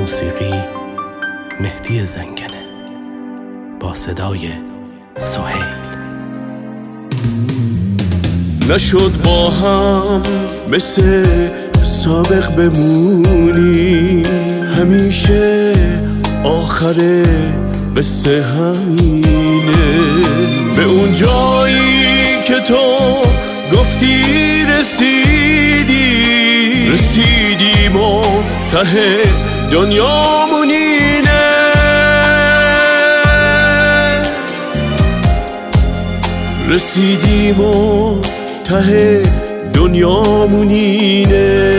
موسیقی مهدی زنگنه با صدای سهیل. نشد با هم مثل سابق بمونی، همیشه آخره قصه همینه. به اون جایی که تو گفتی رسیدیم و ته دنیامون اینه. رسیدیم و ته دنیامون اینه.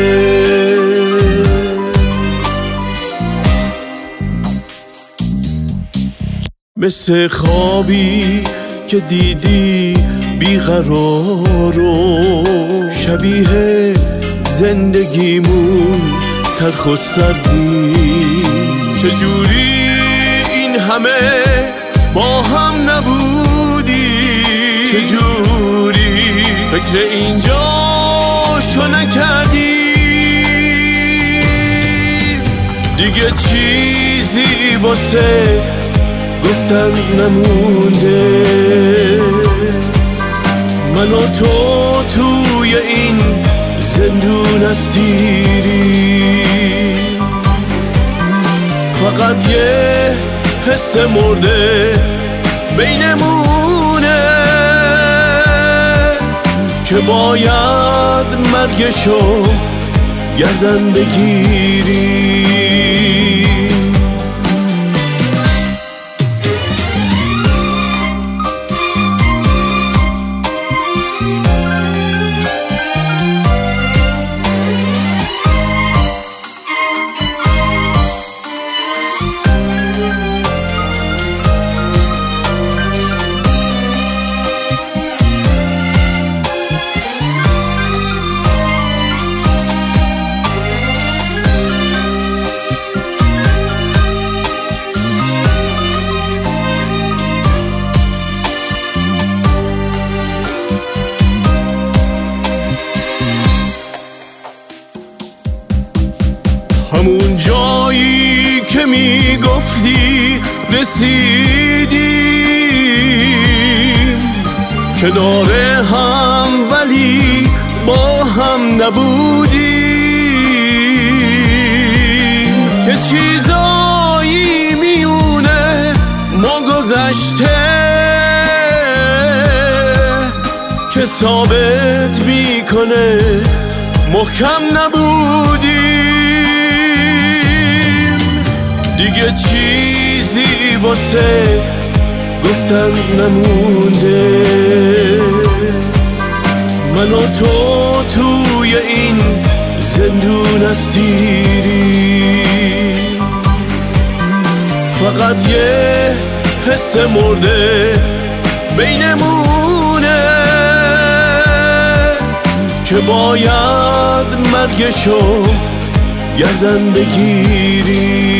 مثل خوابی که دیدی بیقرار و شبیه زندگیمون تلخ و سردیم. چجوری این همه با هم نبودی؟ چجوری فکر اینجاشو نکردی؟ دیگه چیزی واسه گفتن نمونده. من و تو توی این زندون اسیری، فقط یه حس مرده بینمونه که باید مرگشو گردن بگیری. همون جایی که میگفتی رسیدیم، کنار هم ولی با هم نبودیم. که چیزایی میونه ما گذشته که ثابت میکنه محکم نبودیم. دیگه چیزی واسه گفتن نمونده. من و تو توی این زندون اسیری، فقط یه حس مرده بینمونه که باید مرگشو گردن بگیری.